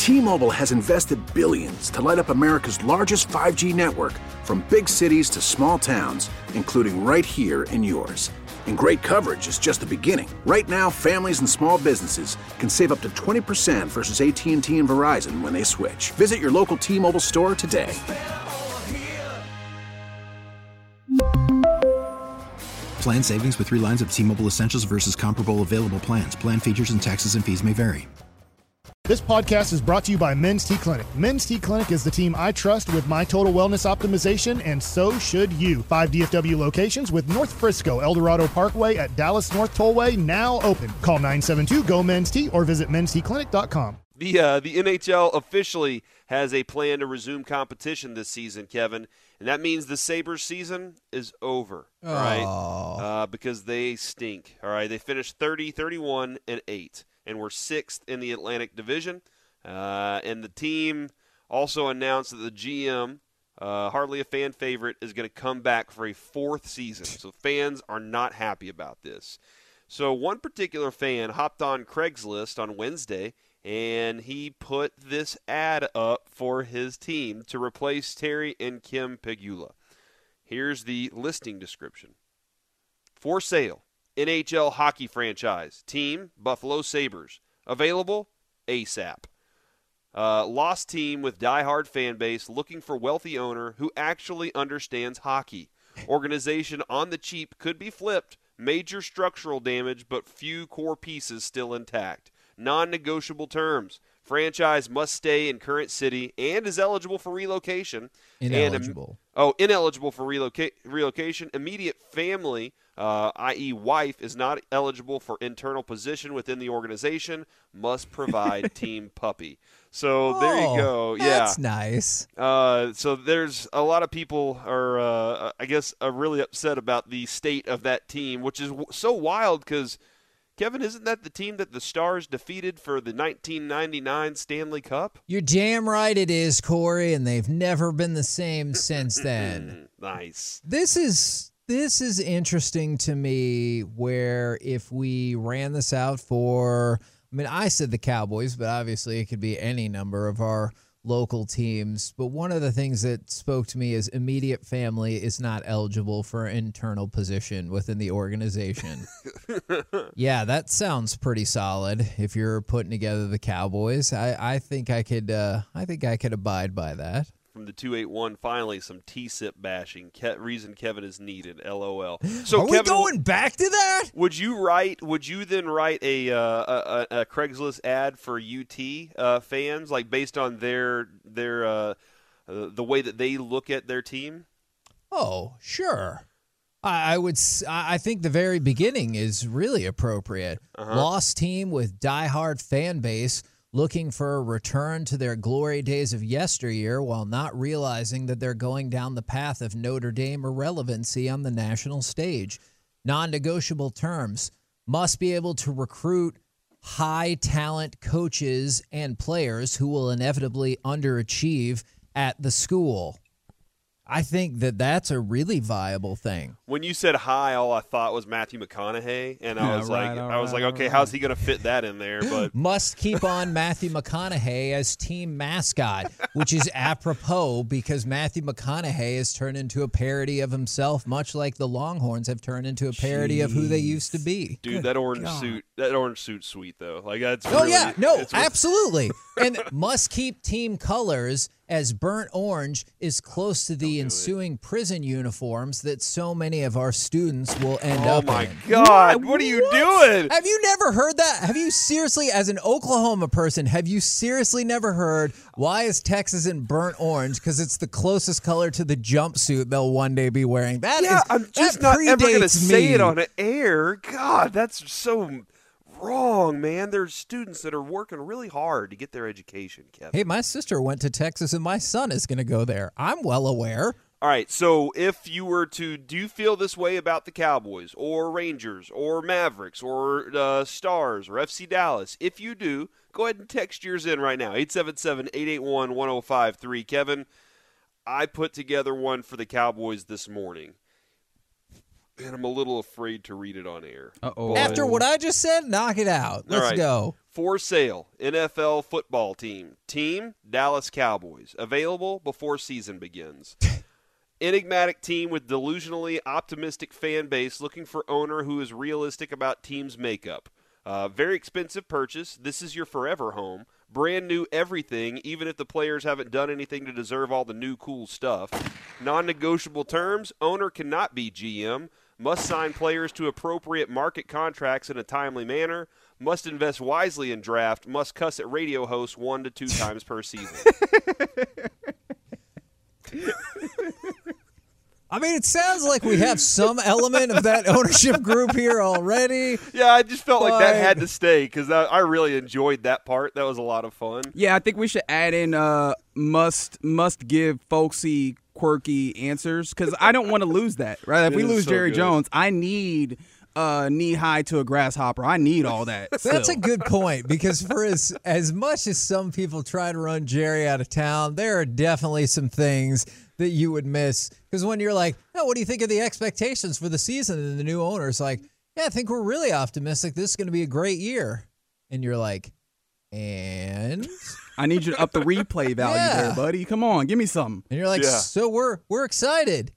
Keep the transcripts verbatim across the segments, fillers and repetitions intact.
T-Mobile has invested billions to light up America's largest five G network, from big cities to small towns, including right here in yours. And great coverage is just the beginning. Right now, families and small businesses can save up to twenty percent versus A T and T and Verizon when they switch. Visit your local T-Mobile store today. Plan savings with three lines of T-Mobile Essentials versus comparable available plans. Plan features and taxes and fees may vary. This podcast is brought to you by Men's T Clinic. Men's T Clinic is the team I trust with my total wellness optimization, and so should you. Five D F W locations with North Frisco, El Dorado Parkway at Dallas North Tollway now open. Call nine seven two, G O, Men's T or visit mens t clinic dot com. The uh, the N H L officially has a plan to resume competition this season, Kevin, and that means the Sabres season is over, all right? Uh, because they stink, all right? They finished thirty, thirty-one, and eight. And we're sixth in the Atlantic Division. Uh, and the team also announced that the G M, uh, hardly a fan favorite, is going to come back for a fourth season. So fans are not happy about this. So one particular fan hopped on Craigslist on Wednesday, and he put this ad up for his team to replace Terry and Kim Pegula. Here's the listing description. For sale. N H L hockey franchise. Team, Buffalo Sabres. Available, ASAP. Uh, lost team with diehard fan base looking for wealthy owner who actually understands hockey. Organization on the cheap could be flipped. Major structural damage, but few core pieces still intact. Non-negotiable terms. Franchise must stay in current city and is eligible for relocation. Ineligible. And, oh, ineligible for reloca- relocation. Immediate family, uh, that is wife, is not eligible for internal position within the organization. Must provide team puppy. So oh, there you go. Yeah, that's nice. Uh, so there's a lot of people are, uh, I guess, are really upset about the state of that team, which is w- so wild because – Kevin, isn't that the team that the Stars defeated for the nineteen ninety-nine Stanley Cup? You're damn right it is, Corey, and they've never been the same since then. Nice. This is this is interesting to me, where if we ran this out for, I mean, I said the Cowboys, but obviously it could be any number of our local teams. But one of the things that spoke to me is immediate family is not eligible for an internal position within the organization. Yeah, that sounds pretty solid. If you're putting together the Cowboys, I, I think I could. Uh, I think I could abide by that. From the two eight one, finally some T-sip bashing. Ke- reason Kevin is needed. LOL. So Are Kevin, we going back to that? Would you write? Would you then write a uh, a, a Craigslist ad for U T uh, fans, like based on their their uh, uh, the way that they look at their team? Oh, sure. I, I would. I think the very beginning is really appropriate. Uh-huh. Lost team with diehard fan base, looking for a return to their glory days of yesteryear while not realizing that they're going down the path of Notre Dame irrelevancy on the national stage. Non-negotiable terms. Must be able to recruit high-talent coaches and players who will inevitably underachieve at the school. I think that that's a really viable thing. When you said high, all I thought was Matthew McConaughey, and I was right, like, all I was right, like, okay, all how's he going to fit that in there? But must keep on Matthew McConaughey as team mascot, which is apropos because Matthew McConaughey has turned into a parody of himself, much like the Longhorns have turned into a parody Jeez. of who they used to be. Dude, Good that orange God. suit, that orange suit's sweet though. Like that's oh really, yeah, no, it's absolutely, and must keep team colors, as burnt orange is close to the ensuing it. prison uniforms that so many of our students will end oh up in. Oh my God, what, what are you what? doing? Have you never heard that? Have you seriously, as an Oklahoma person, have you seriously never heard, why is Texas in burnt orange? Because it's the closest color to the jumpsuit they'll one day be wearing. That yeah, is, I'm just that not ever going to say me. it on air. God, that's so wrong, man. There's students that are working really hard to get their education, Kevin. Hey, my sister went to Texas, and my son is going to go there. I'm well aware. All right, so if you were to, do you feel this way about the Cowboys or Rangers or Mavericks or uh, Stars or F C Dallas? If you do, go ahead and text yours in right now, eight seven seven, eight eight one, one oh five three. Kevin, I put together one for the Cowboys this morning. And I'm a little afraid to read it on air. Uh-oh. After what I just said, knock it out. Let's All right. go. For sale, N F L football team. Team, Dallas Cowboys. Available before season begins. Enigmatic team with delusionally optimistic fan base looking for owner who is realistic about team's makeup. Uh, very expensive purchase. This is your forever home. Brand new everything, even if the players haven't done anything to deserve all the new cool stuff. Non-negotiable terms. Owner cannot be G M. Must sign players to appropriate market contracts in a timely manner. Must invest wisely in draft. Must cuss at radio hosts one to two times per season. I mean, it sounds like we have some element of that ownership group here already. Yeah, I just felt like that But- had to stay because I really enjoyed that part. That was a lot of fun. Yeah, I think we should add in uh, must must give folksy, quirky answers because I don't want to lose that. Right? If It we is lose so Jerry good. Jones, I need uh, knee high to a grasshopper. I need all that. That's still. a good point because for as as much as some people try to run Jerry out of town, there are definitely some things that you would miss. Because when you're like, oh, what do you think of the expectations for the season? And the new owner's like, yeah, I think we're really optimistic. This is going to be a great year. And you're like, and? I need you to up the replay value Yeah. there, buddy. Come on, give me something. And you're like, Yeah. so we're we're excited.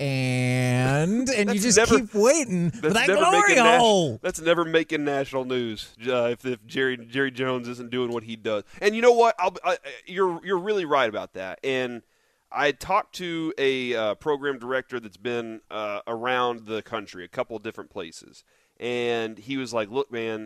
And and you That's just never- keep waiting for That's that never glory making nas- hole. That's never making national news uh, if, if Jerry Jerry Jones isn't doing what he does. And you know what? I'll, I, you're you're really right about that. And I talked to a uh, program director that's been uh, around the country, a couple of different places, and he was like, "Look, man,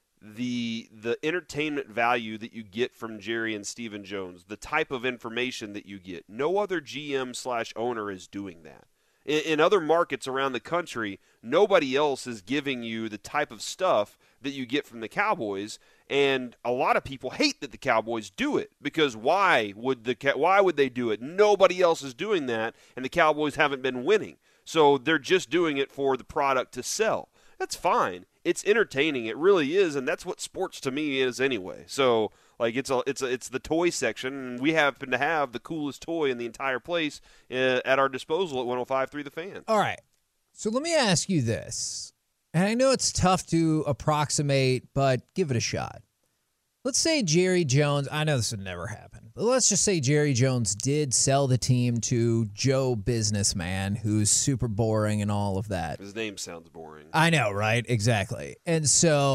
the the entertainment value that you get from Jerry and Stephen Jones, the type of information that you get, no other G M slash owner is doing that. In, in other markets around the country, nobody else is giving you the type of stuff that you get from the Cowboys." And a lot of people hate that the Cowboys do it because why would the why would they do it? Nobody else is doing that, and the Cowboys haven't been winning. So they're just doing it for the product to sell. That's fine. It's entertaining. It really is, and that's what sports to me is anyway. So like it's a it's a, it's the toy section, and we happen to have the coolest toy in the entire place uh, at our disposal at one oh five point three The Fan. All right. So let me ask you this. And I know it's tough to approximate, but give it a shot. Let's say Jerry Jones, I know this would never happen, but let's just say Jerry Jones did sell the team to Joe Businessman, who's super boring and all of that. His name sounds boring. I know, right? Exactly. And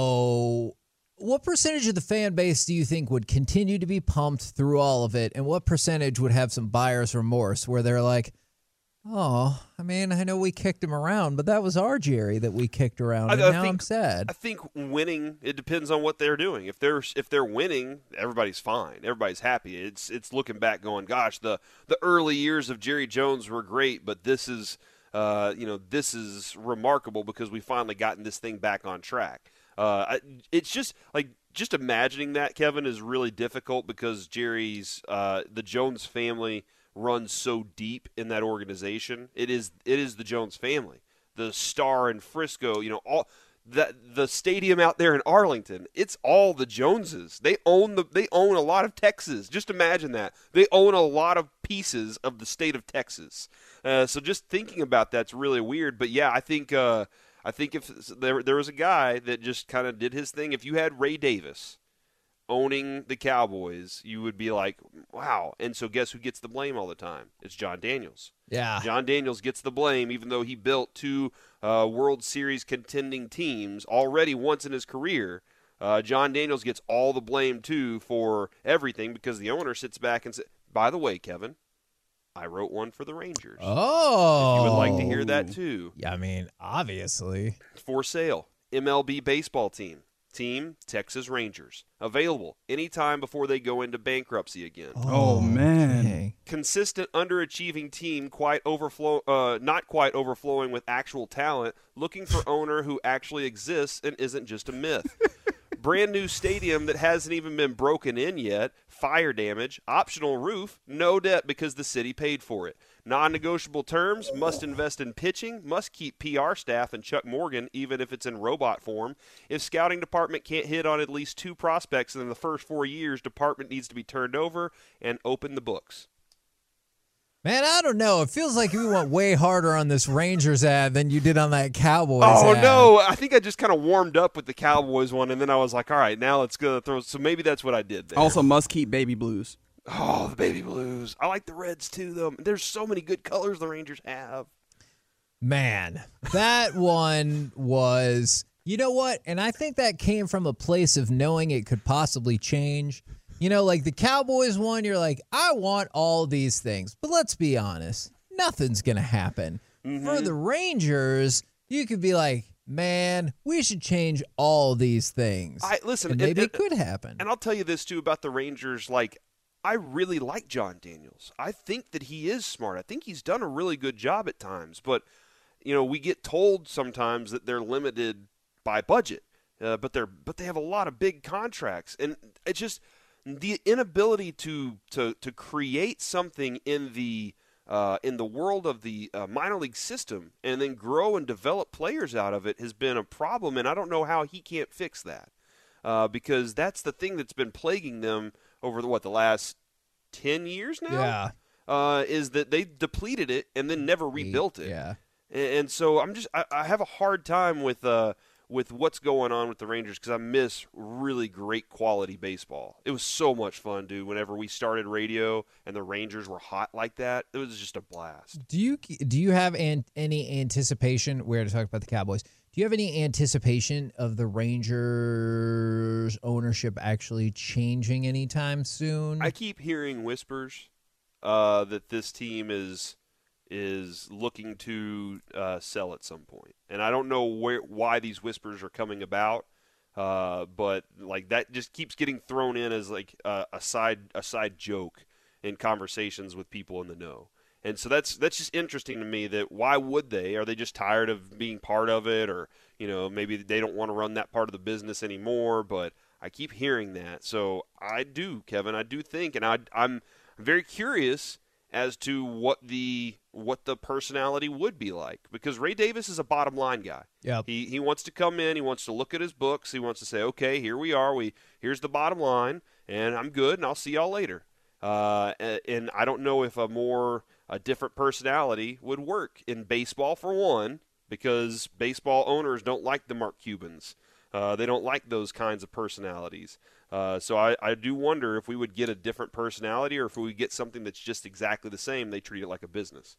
so what percentage of the fan base do you think would continue to be pumped through all of it? And what percentage would have some buyer's remorse where they're like, oh, I mean, I know we kicked him around, but that was our Jerry that we kicked around, and I- I now think- I'm sad. I think winning, it depends on what they're doing. If they're if they're winning, everybody's fine. Everybody's happy. It's it's looking back going, gosh, the the early years of Jerry Jones were great, but this is uh, you know, this is remarkable because we finally gotten this thing back on track. Uh, I, it's just like just imagining that, Kevin, is really difficult because Jerry's uh, the Jones family runs so deep in that organization. It is it is the Jones family. The Star in Frisco, you know, all the the stadium out there in Arlington, it's all the Joneses. They own the they own a lot of Texas. Just imagine that. They own a lot of pieces of the state of Texas. Uh, so just thinking about that's really weird. But yeah, I think uh, I think if there there was a guy that just kind of did his thing. If you had Ray Davis owning the Cowboys, you would be like, wow. And so guess who gets the blame all the time? It's John Daniels. Yeah. John Daniels gets the blame, even though he built two uh, World Series contending teams already once in his career. Uh, John Daniels gets all the blame, too, for everything because the owner sits back and says, by the way, Kevin, I wrote one for the Rangers. Oh. If you would like to hear that, too. Yeah, I mean, obviously. For sale, M L B baseball team. Team, Texas Rangers. Available anytime before they go into bankruptcy again. Oh, man. Okay. Consistent underachieving team, quite overflow, uh, not quite overflowing with actual talent, looking for owner who actually exists and isn't just a myth. Brand new stadium that hasn't even been broken in yet, fire damage, optional roof, no debt because the city paid for it. Non-negotiable terms, must invest in pitching, must keep P R staff and Chuck Morgan even if it's in robot form. If scouting department can't hit on at least two prospects in the first four years, department needs to be turned over and open the books. Man, I don't know. It feels like you went way harder on this Rangers ad than you did on that Cowboys oh, ad. Oh, no. I think I just kind of warmed up with the Cowboys one, and then I was like, all right, now let's go throw. So maybe that's what I did there. Also, must keep baby blues. Oh, the baby blues. I like the reds, too, though. There's so many good colors the Rangers have. Man, that one was, you know what? And I think that came from a place of knowing it could possibly change. You know, like the Cowboys one, you're like, I want all these things. But let's be honest, nothing's going to happen. Mm-hmm. For the Rangers, you could be like, man, we should change all these things. I Listen, and maybe and, it could happen. And I'll tell you this, too, about the Rangers. Like, I really like John Daniels. I think that he is smart. I think he's done a really good job at times. But, you know, we get told sometimes that they're limited by budget. Uh, but they're but they have a lot of big contracts. And it's just the inability to to to create something in the uh, in the world of the uh, minor league system and then grow and develop players out of it has been a problem, and I don't know how he can't fix that uh, because that's the thing that's been plaguing them over the what the last ten years now. Yeah, uh, is that they depleted it and then never rebuilt it. Yeah, and, and so I'm just I, I have a hard time with. Uh, with what's going on with the Rangers because I miss really great quality baseball. It was so much fun, dude, whenever we started radio and the Rangers were hot like that. It was just a blast. Do you do you have an, any anticipation, we're to talk about the Cowboys, do you have any anticipation of the Rangers ownership actually changing anytime soon? I keep hearing whispers uh, that this team is is looking to uh, sell at some point. And I don't know where why these whispers are coming about, uh, but like that just keeps getting thrown in as like a, a side a side joke in conversations with people in the know. And so that's that's just interesting to me that why would they? Are they just tired of being part of it, or you know maybe they don't want to run that part of the business anymore? But I keep hearing that. So I do, Kevin. I do think, and I, I'm very curious as to what the what the personality would be like, because Ray Davis is a bottom line guy. Yep. He he wants to come in, he wants to look at his books, he wants to say, okay, here we are, we here's the bottom line, and I'm good, and I'll see y'all later. Uh, and I don't know if a more a different personality would work in baseball, for one, because baseball owners don't like the Mark Cubans. Uh, they don't like those kinds of personalities. Uh, so I, I do wonder if we would get a different personality, or if we would get something that's just exactly the same, they treat it like a business.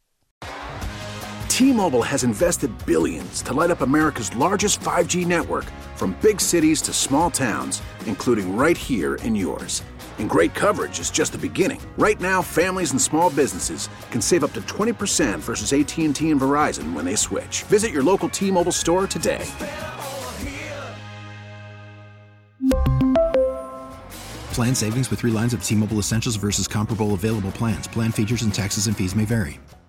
T-Mobile has invested billions to light up America's largest five G network, from big cities to small towns, including right here in yours. And great coverage is just the beginning. Right now, families and small businesses can save up to twenty percent versus A T and T and Verizon when they switch. Visit your local T-Mobile store today. Plan savings with three lines of T-Mobile Essentials versus comparable available plans. Plan features and taxes and fees may vary.